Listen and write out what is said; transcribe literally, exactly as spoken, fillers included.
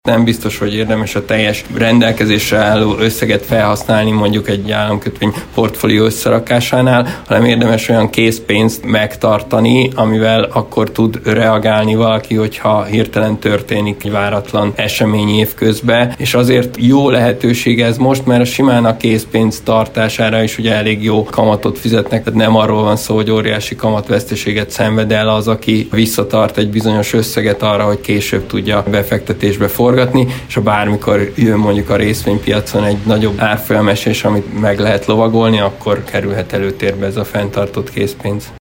Nem biztos, hogy érdemes a teljes rendelkezésre álló összeget felhasználni mondjuk egy államkötvény portfólió összerakásánál, hanem érdemes olyan készpénzt megtartani, amivel akkor tud reagálni valaki, hogyha hirtelen történik egy váratlan esemény évközben, és azért jó lehetőség ez most, mert a simán a készpénz tartására is ugye elég jó kamatot fizetnek, tehát nem arról van szó, hogy óriási kamatveszteséget szenved el az, aki visszatart egy bizonyos összeget arra, hogy később tudja befektetésbe forgatni, és ha bármikor jön mondjuk a részvénypiacon egy nagyobb árfolyamesés, amit meg lehet lovagolni, akkor kerülhet előtérbe ez a fenntartott készpénz.